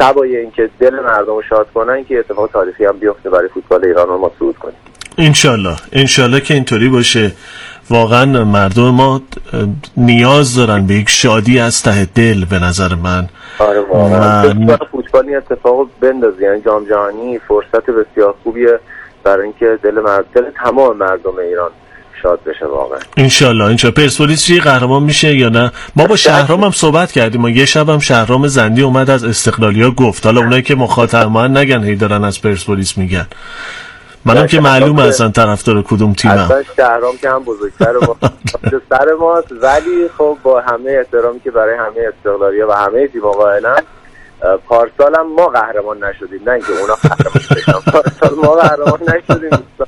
سوای اینکه دل مردم رو شاد کنن که اتفاق تاریخی هم بیفته برای فوتبال ایران و ما صعود کنیم. انشالله که اینطوری باشه. واقعا مردم ما نیاز دارن به یک شادی از ته دل به نظر من. آره واقعا فوتبال این اتفاقو بندازه، یعنی جام جهانی فرصت بسیار خوبیه برای اینکه دل تمام مردم ایران شاد بشه واقعا. انشالله پرسپولیس چی قهرمان میشه یا نه؟ ما با شهرام هم صحبت کردیم، ما یه شب هم شهرام زندی اومد از استقلالیا گفت، حالا اونایی که مخاطبن نگن هی دارن از پرسپولیس میگن، منم که معلومه اصلا طرفدار کدوم تیمم. اصلا شهرام که هم بزرگتر ما سر ماست، ولی خب با همه احترامی که برای همه استقلالیا و همه تیم‌ها قائلن، پارسال هم ما قهرمان نشدیم، نه اینکه اونا قهرمان شدن. پارسال ما قهرمان نشدیم،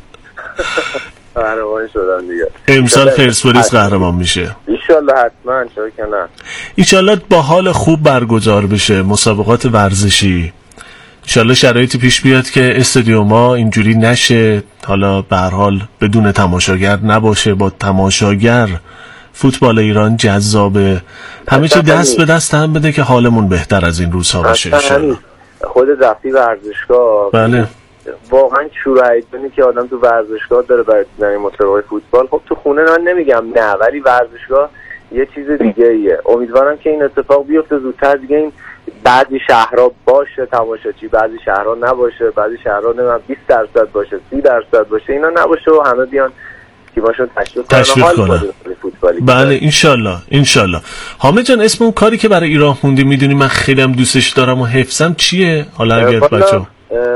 قهرمان شدن دیگه. امسال پرسپولیس قهرمان میشه ان شاءالله، حتما. چرا که نه؟ ان شاءالله با حال خوب برگزار بشه مسابقات ورزشی. انشالله شرایطی پیش بیاد که استادیوم‌ها اینجوری نشه، حالا به هر حال بدون تماشاگر نباشه، با تماشاگر فوتبال ایران جذابه، همه چی دست به دست هم بده که حالمون بهتر از این روزها باشه. انشالله خود رفتی ورزشگاه، بله واقعا شور هیجانی که آدم تو ورزشگاه داره برای دیدن مسابقات فوتبال. خب تو خونه من نمیگم نه، ولی ورزشگاه یه چیز دیگه ایه. امیدوارم که این اتفاق بیفته زودتر دیگه. این بعضی شهرها باشه تماشاچی، بعضی شهرها نباشه، بعضی شهرها نمیدونم 20% باشه، 30% باشه، اینا نباشه و همه بیان تیماشون تشویق کنن فوتبالی. بله انشالله. حامد جان، اسم اون کاری که برای ایران خوندی میدونی من خیلی هم دوستش دارم و حفظم چیه؟ حالا اگر بچه‌ها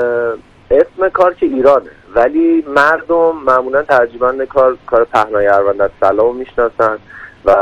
اسم کار که ایرانه، ولی مردم معمولا ترجماً کار پهنای اروند سلامو میشناسن و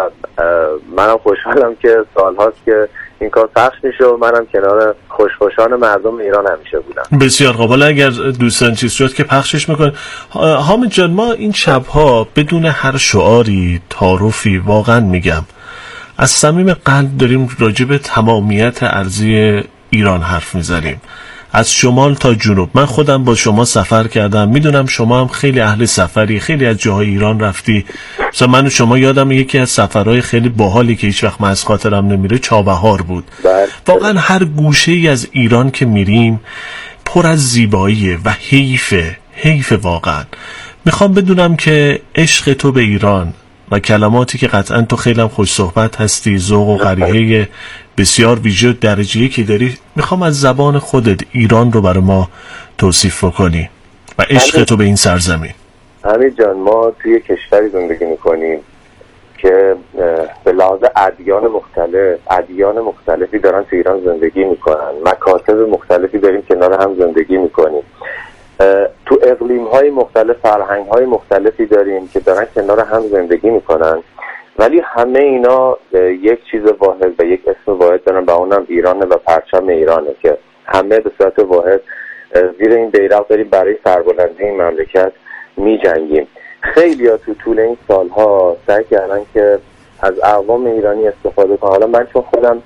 منم خوشحالم که سالهاست که این کار پخش میشه و منم کنار خوشخوشان مردم ایران همیشه بودم. بسیار خوب. حالا اگر دوستان چیز شد که پخشش میکنه. حامد جان، ما این شبها بدون هر شعاری تعارفی، واقعا میگم از صمیم قلب داریم راجع به تمامیت ارضی ایران حرف میزنیم، از شمال تا جنوب. من خودم با شما سفر کردم، میدونم شما هم خیلی اهل سفری، خیلی از جاهای ایران رفتی. مثلا من و شما یادم یکی از سفرهای خیلی باحالی که هیچ وقت من از خاطرم نمیره چابهار بود. واقعا هر گوشه‌ای از ایران که میریم پر از زیباییه و حیفه واقعا. میخوام بدونم که عشق تو به ایران و کلماتی که قطعا تو خیلی هم خوش صحبت هستی، ذوق و قریحه بسیار ویژه درجه‌ای که داری، میخوام از زبان خودت ایران رو برای ما توصیف بکنی و عشق تو به این سرزمین. حمید جان، ما توی کشوری زندگی میکنیم که به لحاظ ادیان مختلفی دارن تو ایران زندگی میکنن، مکاتب مختلفی داریم کنار هم زندگی میکنیم، تو اقلیم‌های مختلف فرهنگ‌های مختلفی داریم که دارن کنار هم زندگی میکنن، ولی همه اینا یک چیز واحد و یک اسم واحد دارن و اونم ایرانه و پرچم ایرانه که همه به صورت واحد زیر این بیرق داریم برای سربلندی این مملکت می جنگیم. خیلی ها تو طول این سالها سعی کردن که از اقوام ایرانی استفاده کنن. حالا من چون خودم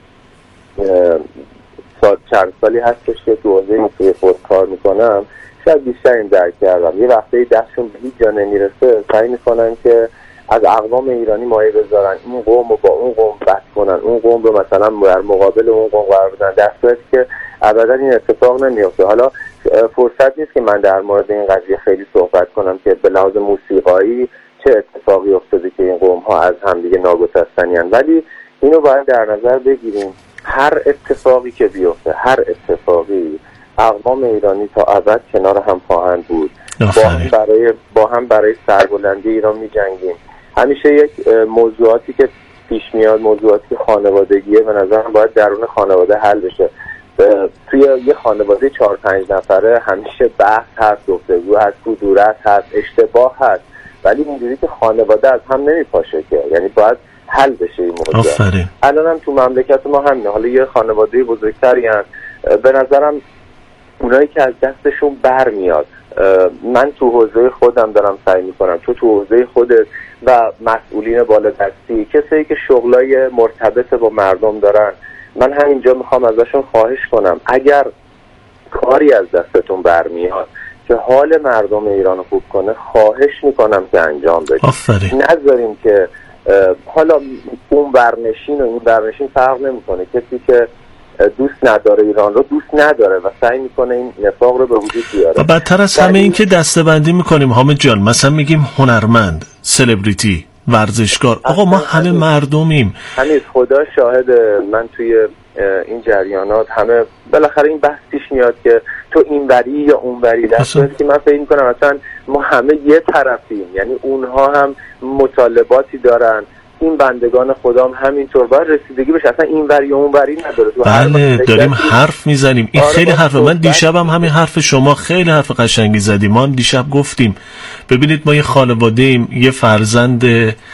چند سالی هستش که تو حوزه موسیقی فولک کار میکنم، شاید بیشتر این درک کردم. یه وقتی دستشون به هیچ جا نمیرسه سعی میکنن که از اقوام ایرانی مایه بذارن، این قوم رو با اون قوم بحث کنن، اون قوم رو مثلا در مقابل اون قوم قرار بدن، در صورتی که ابدا این اتفاق نمیفته. حالا فرصت نیست که من در مورد این قضیه خیلی صحبت کنم که به لحاظ موسیقایی چه اتفاقی افتاده که این قوم ها از همدیگه ناگسستنی هستند، ولی اینو باید در نظر بگیریم. هر اتفاقی که بیفته، هر اتفاقی، اقوام ایرانی تا ابد کنار هم خواهند بود. با هم برای سربلندی ایران می‌جنگیم. همیشه یک موضوعاتی که پیش میاد، موضوعاتی خانوادگیه، به نظرم باید درون خانواده حل بشه. توی یه خانواده 4-5 نفره همیشه بحث هست، گفتگو هست، کدورت هست، اشتباه هست، ولی اینجوری که خانواده از هم نمیپاشه که، یعنی باید حل بشه این موضوع. الان هم تو مملکت ما همینه. حالا یه خانواده بزرگتری هست، به نظرم اونایی که از دستشون برمیاد، من تو حوزه خودم دارم سعی میکنم، تو حوزه خودت و مسئولین بالادستی، کسایی که شغلای مرتبط با مردم دارن، من همینجا میخوام ازشون خواهش کنم اگر کاری از دستتون برمیاد که حال مردم ایران رو خوب کنه، خواهش میکنم که انجام بدید. نذاریم که حالا اون برنشین و این برنشین فرق نمیکنه، کسی که دوست نداره ایران رو دوست نداره و سعی میکنه این نفاق رو به وجود بیاره. و بدتر از همه این که دسته‌بندی میکنیم حامد جان، مثلا میگیم هنرمند، سلبریتی، ورزشکار. آقا ما همه مردمیم. همین خدا شاهد، من توی این جریانات همه بالاخره این بحث پیش میاد که تو اینوری یا اونوری، در صورتی که من فکر میکنم مثلا ما همه یه طرفیم، یعنی اونها هم مطالباتی دارن، این بندگان خدا هم همینطور، باید رسیدگی بشه، اصلا اینوری یا اونوری نداره. بله داریم حرف میزنیم. این خیلی حرفه. من دیشب هم همین حرف شما خیلی حرف قشنگی زدیم. ما هم دیشب گفتیم ببینید ما یه خانواده ایم، یه فرزند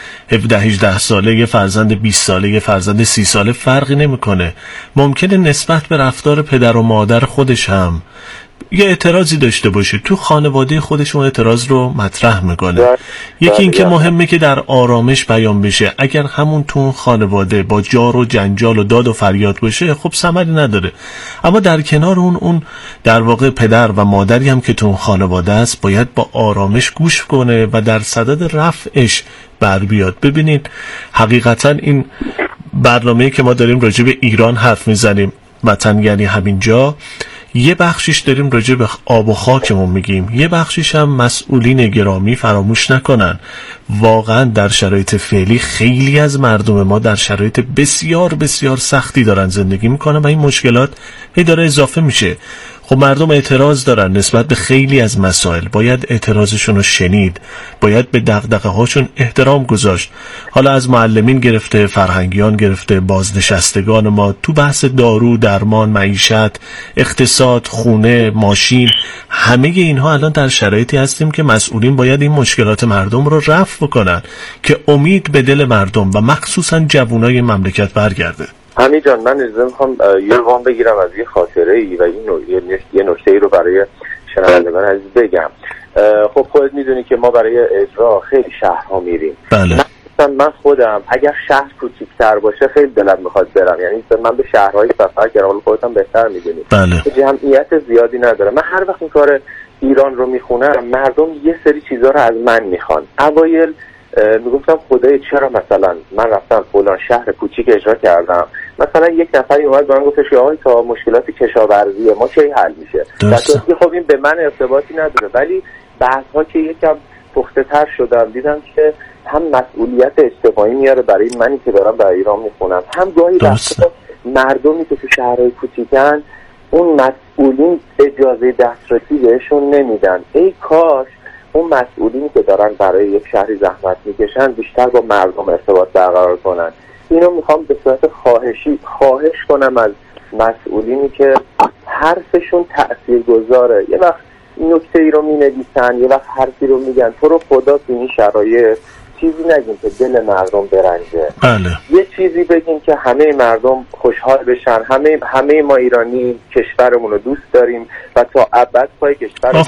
17-18 ساله، یه فرزند 20 ساله، یه فرزند 30 ساله فرقی نمیکنه. ممکنه نسبت به رفتار پدر و مادر خودش هم یه اعتراضی داشته باشه، تو خانواده خودش اون اعتراض رو مطرح میکنه. یکی این که مهمه که در آرامش بیان بشه. اگر همون تو اون خانواده با جار و جنجال و داد و فریاد باشه خب ثمری نداره. اما در کنار اون در واقع پدر و مادری هم که تو اون خانواده است باید با آرامش گوش کنه و در صدد رفعش بر بیاد. ببینید حقیقتا این برنامه‌ای که ما داریم راجع به ایران حرف میزنیم، وطن یعنی همینجا، یه بخشیش داریم راجع به آب و خاکمون میگیم، یه بخشیش هم مسئولین گرامی فراموش نکنن واقعا در شرایط فعلی خیلی از مردم ما در شرایط بسیار بسیار سختی دارن زندگی میکنن و این مشکلات هی داره اضافه میشه. خب مردم اعتراض دارن نسبت به خیلی از مسائل، باید اعتراضشون رو شنید، باید به دغدغه هاشون احترام گذاشت. حالا از معلمین گرفته، فرهنگیان گرفته، بازنشستگان ما، تو بحث دارو، درمان، معیشت، اقتصاد، خونه، ماشین، همه اینها الان در شرایطی هستیم که مسئولین باید این مشکلات مردم رو رفع بکنن که امید به دل مردم و مخصوصا جوانای مملکت برگرده. همین جان، من اجازه میخوام یه وام بگیرم از یه خاطره ای و یه نکته ای رو برای شنوندگان عزیز بگم. خب خودت میدونی که ما برای اجرا خیلی شهرها میریم. بله. من خودم اگر شهر کوچیک‌تر باشه خیلی دلم میخواد برم، یعنی من به شهرهای سفر کردم، حالا خودت هم بهتر میدونی. بله. جمعیت زیادی نداره. من هر وقت این کار ایران رو میخونم مردم یه سری چیزا رو از من میخوان. اوایل میگفتم خدای چرا مثلا من رفتم فلان شهر کوچیک اجرا کردم، مثلا یک نفری اومد به من گفتش که آقای تا مشکلات کشاورزی ما چه حل میشه؟ درسته. خب این به من ارتباطی نداره، ولی بعدها که یکم پخته تر شدم دیدم که هم مسئولیت اجتماعی میاره برای منی که دارم برای ایران میخونم، هم گاهی مردمی که تو شهرهای کوچیکن اون مسئولین اجازه دسترسی بهشون نمیدن. ای کاش اون مسئولینی که دارن برای یک شهری زحمت میکشن بیشتر با مردم ارتباط برقرار کنن. اینو میخوام به صورت خواهش کنم از مسئولینی که حرفشون تأثیرگذاره. یه وقت نکته ای رو مینویسن، یه وقت حرفی رو میگن، تو رو خدا تو این شرایط چیزی نگین که دل مردم برنجه. بله. یه چیزی بگین که همه مردم خوشحال بشن. همه ما ایرانی کشورمون رو دوست داریم و تا ابد پای کشورمون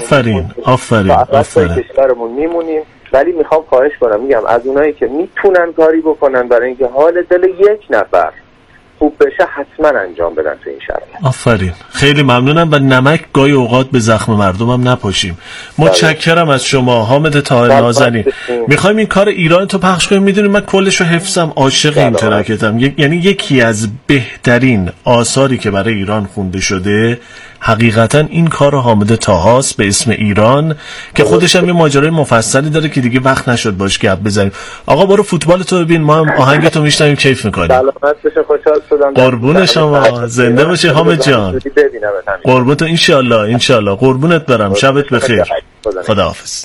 آفرین کشورمون میمونیم. ولی میخوام خواهش کنم، میگم از اونایی که میتونن کاری بکنن برای اینکه حال دل یک نفر خوب بشه حتما انجام بدن تو این شرایط. آفرین، خیلی ممنونم و نمک گاهی اوقات به زخم مردمم نپاشیم. متشکرم از شما حامد طاهر نازنین. میخوایم این کار ایران تو پخش کنیم. میدونی من کلشو حفظم، عاشق این ترکتم. یعنی یکی از بهترین آثاری که برای ایران خونده شده حقیقتا این کار حامد طاهاست به اسم ایران که خودش هم یه ماجرای مفصلی داره که دیگه وقت نشد باش گپ بزنیم. آقا برو فوتبال تو ببین، ما هم آهنگتو میشنویم کیف میکنیم. سلامت بشه، خوشحال شدم. قربون شما، زنده باشی حامد جان. قربون تو، ان شاء الله. قربونت برم، شبت بخیر. خداحافظ.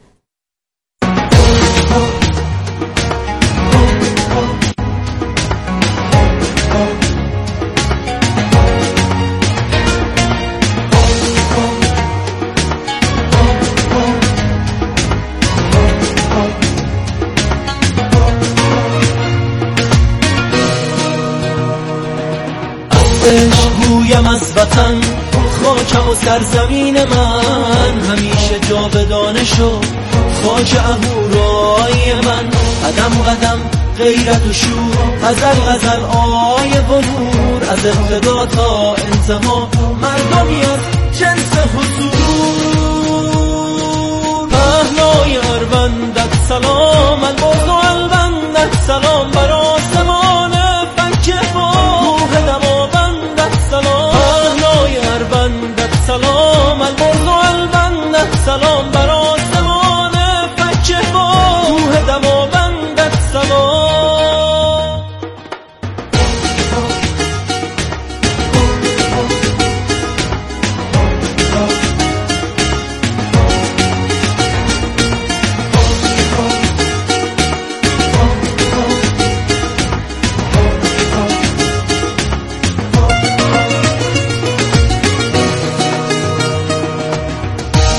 گویم از وطن خاکم و سرزمین من، همیشه جاودانه شد خاک اهورای من. قدم قدم غیرت و شور، غزل غزل آی بلور، از ابتدا تا انتها مردمی از جنس حضور. پهنای اربندت سلام، الباز و البندت سلام، بر آسمان فکه با روح دماوندت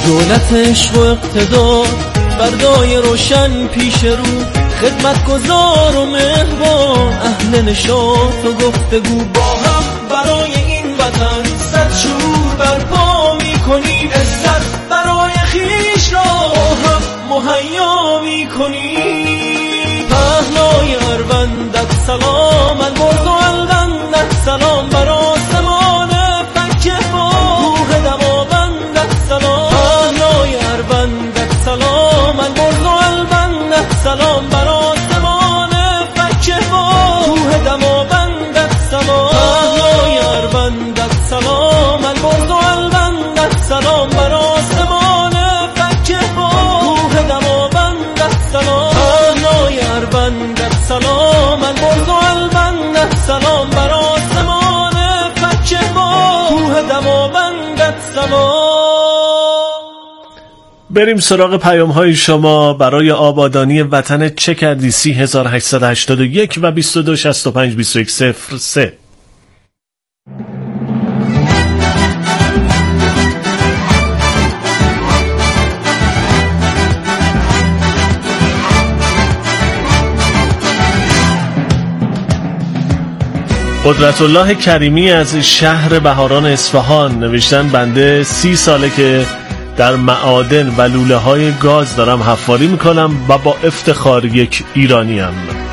دولت عشق و اقتدار، فردای روشن پیش رو، خدمتگزار و مهربان، اهل نشاط و گفتگو، با هم برای این وطن صد شور برپا میکنیم، عزت برای خویش را هم مهیا میکنیم. پهنای اروندت سلام، البرز و البندت سلام، بر آسمان فکه با روح دماوندت سلام. پهنای اروندت سلام، البرز و البندت سلام، بر آسمان فکه با روح دماوندت سلام. پهنای اروندت سلام، البرز و البندت سلام، بر آسمان فکه با روح دماوندت سلام. پهنای اروندت سلام، البرز و البندت سلام، بر آسمان فکه با روح دماوندت سلام. بریم سراغ پیام های شما برای آبادانی وطن. چه کردی 3881 و 22652103. قدرت الله کریمی از شهر بهاران اصفهان نوشتن بنده 30 ساله که در معادن و لوله های گاز دارم حفاری میکنم و با افتخار یک ایرانیم.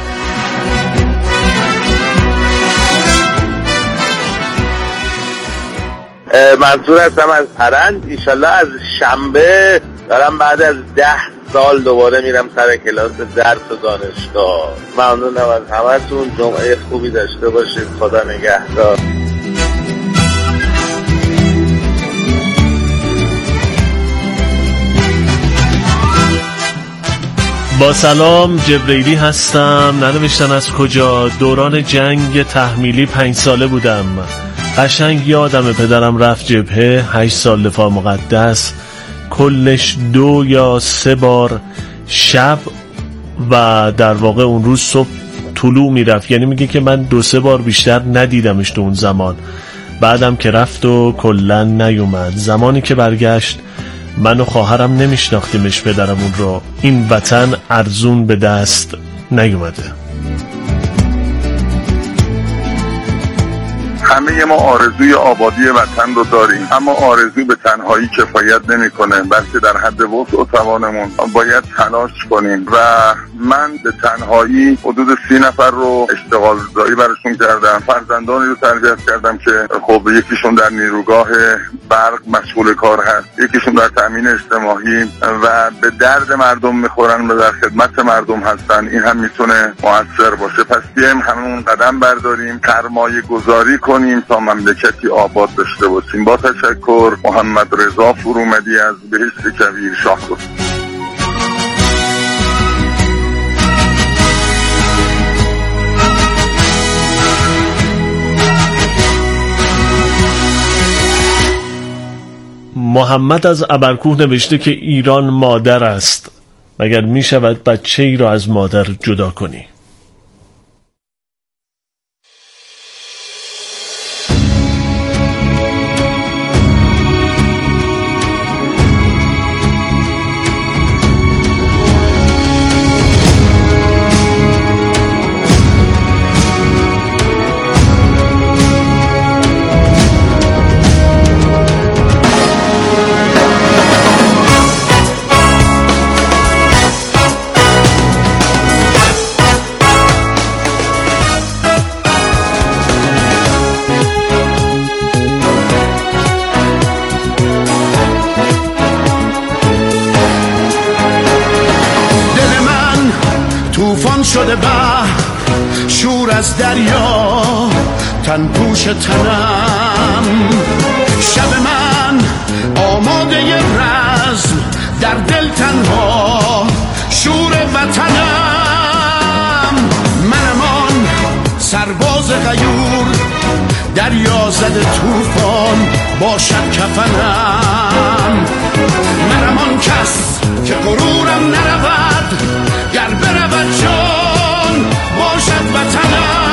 منصور هستم از هرند. ایشالله از شنبه دارم بعد از 10 سال دوباره میرم سر کلاس درس و دانشگاه. ممنونم از همتون. جمعه خوبی داشته باشید. خدا نگهدار. با سلام، جبریلی هستم. ننوشتن از کجا. دوران جنگ تحمیلی 5 ساله بودم. قشنگ یادم پدرم رفت جبهه، 8 سال دفاع مقدس، کلش 2 یا 3 بار شب و در واقع اون روز صبح طلوع میرفت. یعنی میگه که من 2-3 بار بیشتر ندیدمش تو اون زمان. بعدم که رفت و کلن نیومد. زمانی که برگشت من و خواهرم نمیشناختیمش پدرمون رو. این وطن ارزون به دست نیومده. همه ما آرزوی آبادی وطن رو داریم، اما آرزو به تنهایی کفایت نمیکنه، بلکه در حد وسع و توانمون باید تلاش کنیم. و من به تنهایی حدود 30 نفر رو اشتغال زایی براشون کردم. فرزندانی رو تربیت کردم که خب یکیشون در نیروگاه برق مشغول کار هست، یکیشون در تامین اجتماعی و به درد مردم میخورن و در خدمت مردم هستن. این هم میتونه موثر باشه. پس بیایم همون قدم برداریم، سرمایه گذاری کنیم تا مملکتی آباد داشته باشیم. با تشکر. محمد رضا فرومدی از بهشت کویر شاهرود. محمد از ابرکوه نوشته که ایران مادر است. مگر می شود بچه ای را از مادر جدا کنی؟ شده بحر شور از دریا تن پوش تنم، شب من آماده رزم در دل تنها شور وطنم. منم آن سرباز غیور دریا زده طوفان باشد کفنم. منم آن کس که غرورم نرود گر برود جان باشد وطنم.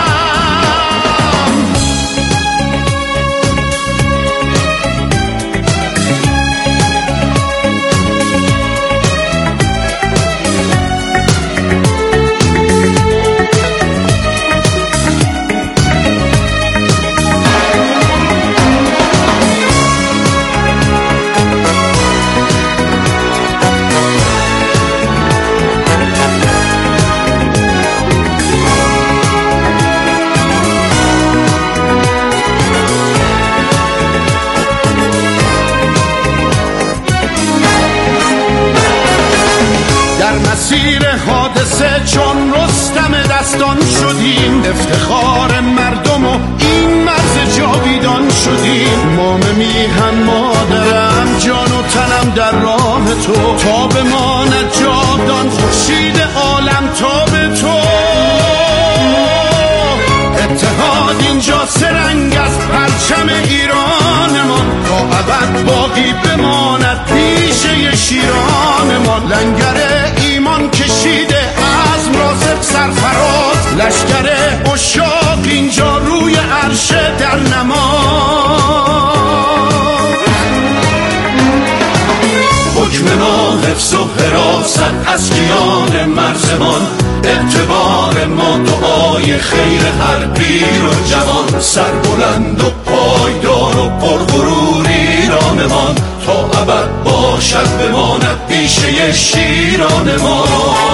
اسیر حادثه چون رستم دستان شدیم، افتخار مردم و این مرز جاویدان شدیم. مام میهن مادرم جان و تنم در راه تو، تا بماند جاودان خورشید عالم تا به تو. اتحاد اینجا سرنگ از پرچم ایرانمان، تا ابد باقی بماند پیشه شیرانمان. لنگر ایمان کشیده عزم را سرفراز، لشکر عشاق اینجا روی عرش در نماز. حکم ما حفظ و حراست از کیان مرزمان، اعتبار ما دعای خیر هر پیر و جوان. سربلند و پایدار و پرغرور ایرانمان، تا ابد باشد بماند پیشه شیران ما.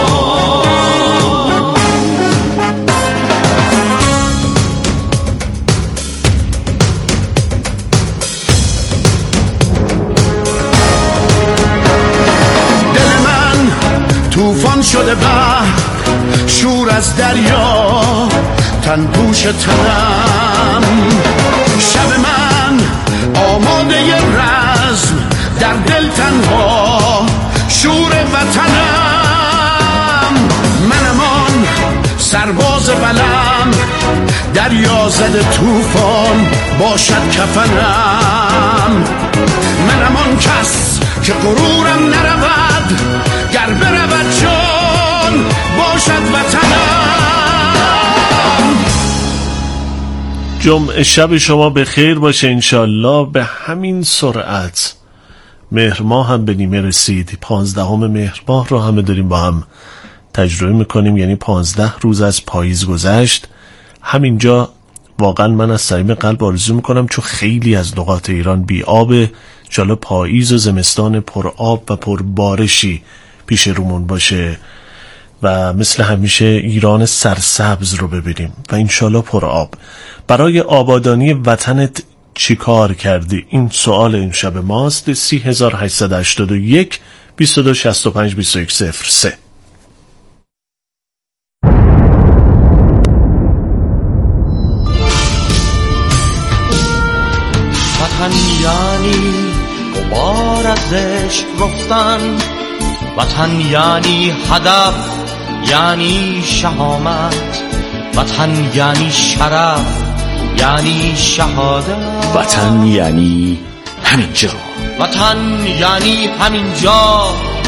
دل من طوفان شده بحر، شور از دریا تن پوش تنم. شب من آماده رزم، در دل تنها شور وطنم. منم آن سرباز بلم، دریا زده طوفان باشد کفنم. منم آن کس که غرورم نرود، گر برود جان باشد وطنم. جمعه شب شما به خیر باشه انشالله. به همین سرعت مهر ماه هم به نیمه رسید. 15 مهر ماه رو همه داریم با هم تجربه میکنیم، یعنی 15 روز از پاییز گذشت. همینجا واقعا من از صمیم قلب آرزو میکنم چون خیلی از نقاط ایران بی آبه، انشالله پاییز و زمستان پر آب و پر بارشی پیش رومون باشه و مثل همیشه ایران سرسبز رو ببینیم و انشالله پر آب. برای آبادانی وطنت چی کار کردی؟ این سوال این شب ماست. 3881 2265 2103. وطن یعنی غبار از عشق رفتن، وطن یعنی هدف، یعنی شهامت، وطن یعنی شرف، یعنی شهادت. وطن یعنی همینجا، وطن یعنی همینجا،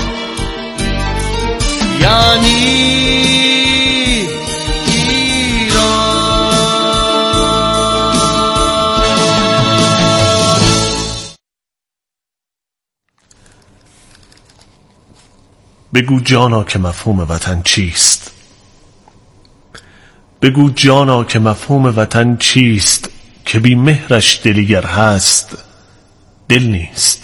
یعنی بگو جانا که مفهوم وطن چیست؟ بگو جانا که مفهوم وطن چیست؟ که بی مهرش دلیگر هست دل نیست.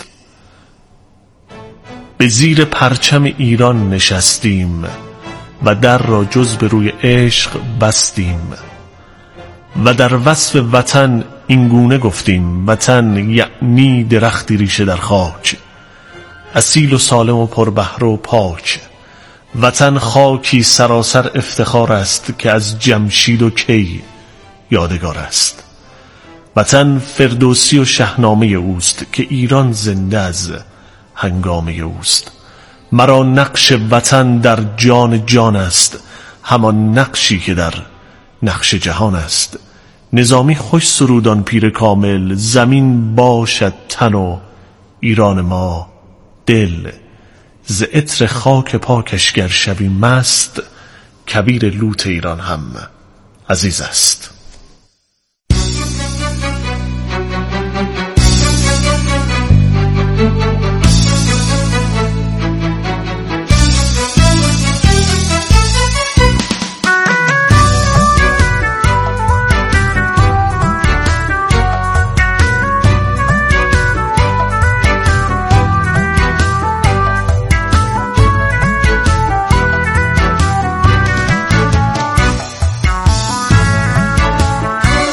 به زیر پرچم ایران نشستیم و در را جز به روی عشق بستیم و در وصف وطن اینگونه گفتیم: وطن یعنی درختی ریشه در خاک، اصیل و سالم و پربهره و پاک. وطن خاکی سراسر افتخار است که از جمشید و کی یادگار است. وطن فردوسی و شهنامه اوست که ایران زنده از هنگامه اوست. مرا نقش وطن در جان جان است، همان نقشی که در نقش جهان است. نظامی خوش سرودان پیر کامل: زمین باشد تن و ایران ما دل. ز عطر خاک پاکش گر شوی مست، کبیر لوت ایران هم عزیز است.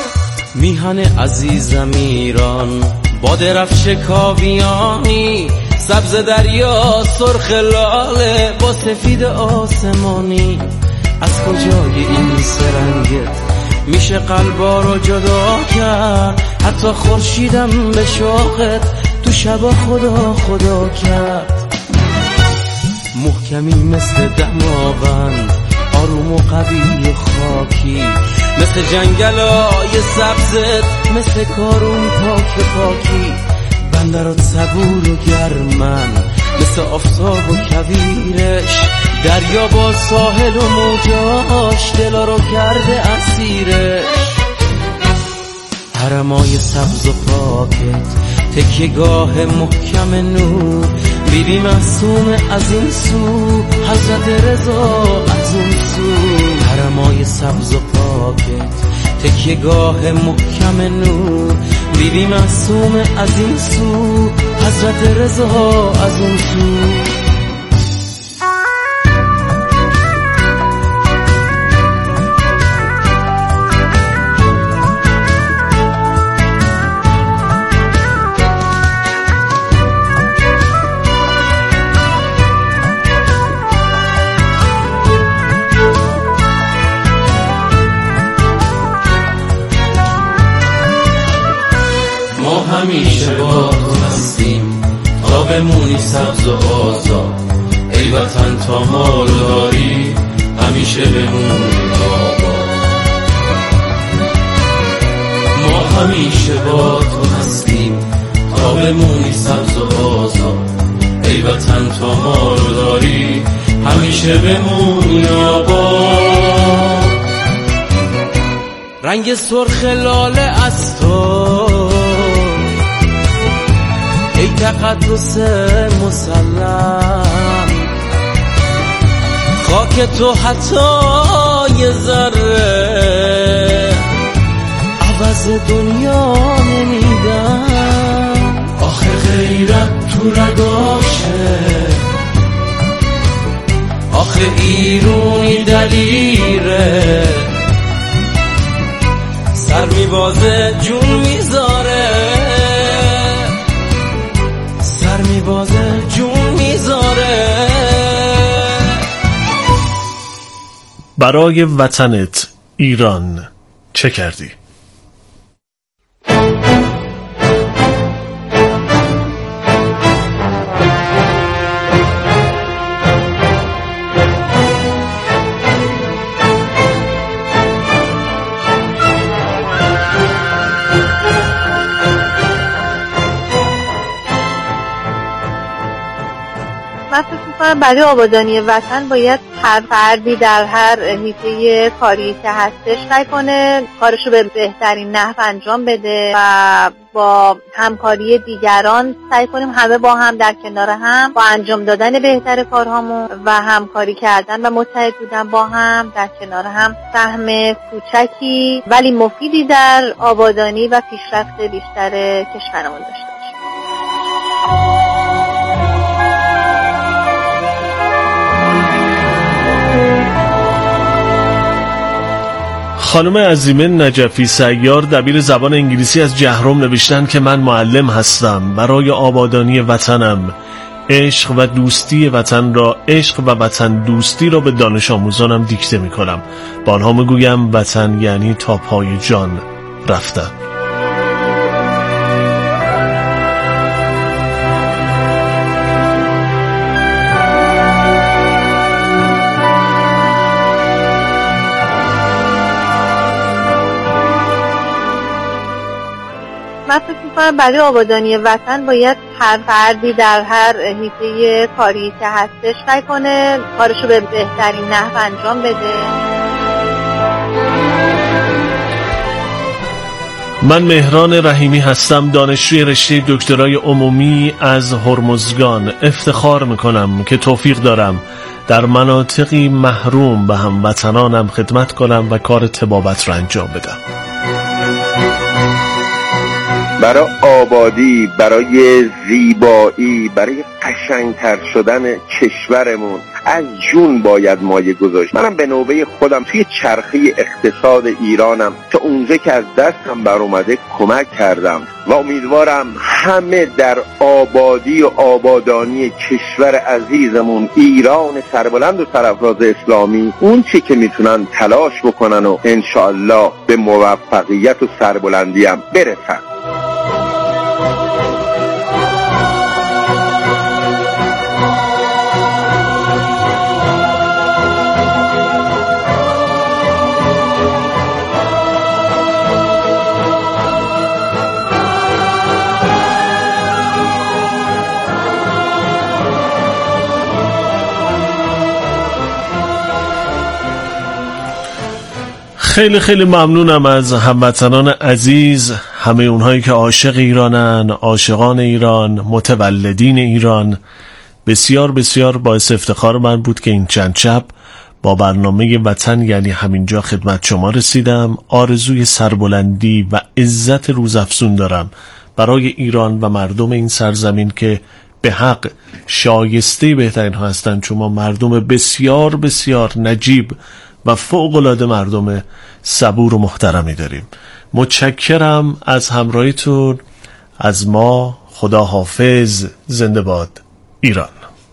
میهن عزیزم ایران با درفش کاویانی، سبز دریا سرخ لاله با سفید آسمانی، از کجای این سرنگت میشه قلبا رو جدا کرد؟ حتی خورشیدم به شوقت تو شبا خدا خدا کرد. محکمی مثل دماوند، آروم و قوی و خاکی، مثل جنگلای سبزت، مثل کارون پاک پاکی. بندرات صبور و گرمن، مثل آفتاب و کویرش. دریا با ساحل و موجاش دلا رو کرده اسیرش. حرمای سبز و پاکت، تکیه‌گاه محکم نور. بیبی معصوم از این سو، حضرت رضا از اون سو. حرمای سبز و پاکت، تکیه‌گاه محکم نور. بیبی معصوم از این سو، حضرت رضا از اون سو. همیشه با تو هستیم تا بمونی سبز و آزاد. ای وطن تا ما رو داری همیشه بمونی آباد. ما همیشه با تو هستیم تا بمونی سبز و آزاد. ای وطن تا ما رو داری همیشه بمونی آباد. رنگ سرخ لاله از تو، ای تقدس مسلم. خاک تو حتی یه ذره عوض دنیا نمیدم. آخه غیرت تو رگاشه، آخه ایرونی دلیره. سر میبازه جون میذاره، سر میبازه جون میذاره. برای وطنت ایران چه کردی؟ من فکر می‌کنم برای آبادانی وطن باید هر فردی در هر حیطه کاری که هستش سعی کنه کارشو به بهترین نحو انجام بده و با همکاری دیگران سعی کنیم همه با هم در کنار هم با انجام دادن بهتر کارهامون و همکاری کردن و متحد بودن با هم در کنار هم سهم کوچکی ولی مفیدی در آبادانی و پیشرفت بیشتر کشورمون داشته باشیم. خانم عظیمه نجفی سیار دبیر زبان انگلیسی از جهرم نوشتن که من معلم هستم. برای آبادانی وطنم عشق و دوستی وطن را، عشق و وطن دوستی را به دانش آموزانم دیکته می کنم. با آنها می گویم وطن یعنی تا پای جان رفتن. من فکر می‌کنم برای آبادانی وطن باید هر فردی در هر حیطه کاری که هستش سعی کنه کارشو به بهترین نحو انجام بده. من مهران رحیمی هستم، دانشجوی رشته دکترای عمومی از هرمزگان. افتخار میکنم که توفیق دارم در مناطقی محروم به هموطنانم خدمت کنم و کار طبابت را انجام بدم. برای آبادی، برای زیبایی، برای قشنگتر شدن کشورمون از جون باید مایه گذاشت. منم به نوبه خودم توی چرخه اقتصاد ایرانم تا اونجا که از دستم بر اومده کمک کردم و امیدوارم همه در آبادی و آبادانی کشور عزیزمون ایران سربلند و سرفراز اسلامی اون چی که میتونن تلاش بکنن و انشاءالله به موفقیت و سربلندی هم برسن. خیلی خیلی ممنونم از هموطنان عزیز، همه اونهایی که عاشق ایرانن، عاشقان ایران، متولدین ایران. بسیار بسیار باعث افتخار من بود که این چند شب با برنامه وطن یعنی همینجا خدمت شما رسیدم. آرزوی سربلندی و عزت روزافزون دارم برای ایران و مردم این سرزمین که به حق شایسته بهترین ها هستند. شما مردم بسیار بسیار نجیب و فوق‌العاده مردم صبور و محترمی داریم. متشکرم از همراهیتون. از ما خدا حافظ. زنده باد ایران.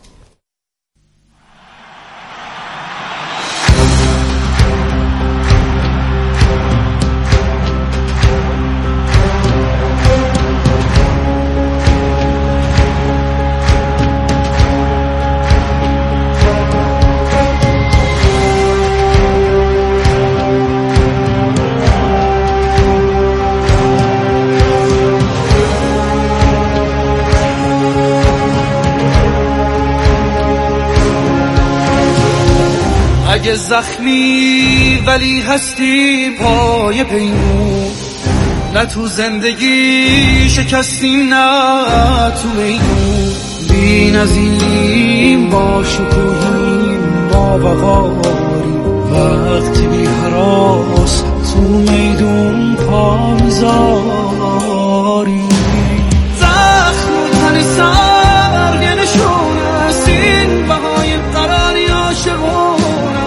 اگه زخمی ولی هستی پای پیمون، نه تو زندگی شکستیم نه تو میدون. بی نظیم با شکوهیم با وقاریم، وقتی بی حراس تو میدون پا میذاریم. زخم و تن سر یه نشون است، این بهای قراری عاشقون.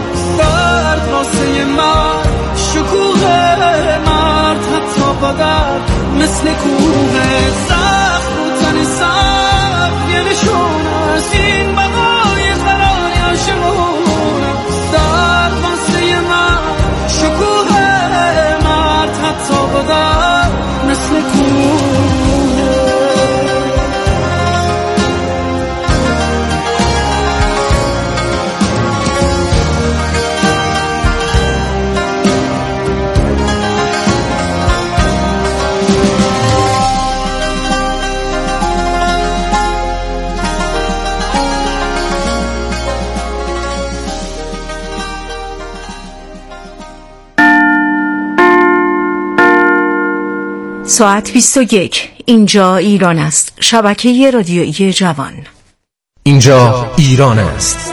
واسه من شکوه مرد حتی با درد مثل کوه. زخم و تن سر یه نشون است، این بقای قراری عاشقونم. درد واسه من شکوه مرد حتی با درد مثل کوه. ساعت 21. اینجا ایران است. شبکه رادیویی جوان. اینجا ایران است.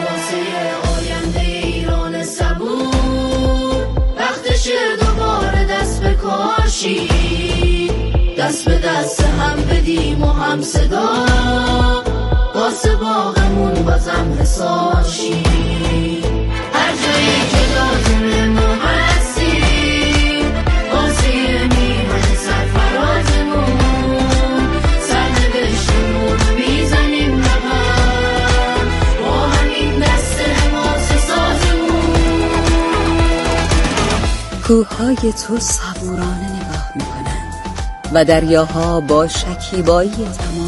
دست به دست هم بدیم و هم صدا، واسه باغمون بازم حساب شیم. هر جایی که لازمه ما هستیم، واسه میهن سرفرازمون. سرنوشتمون میزنیم نقب، با همین دست حماس سازمون. کوههای تو صبورانه نگاه میکنن و دریاها با شکیبایی تمام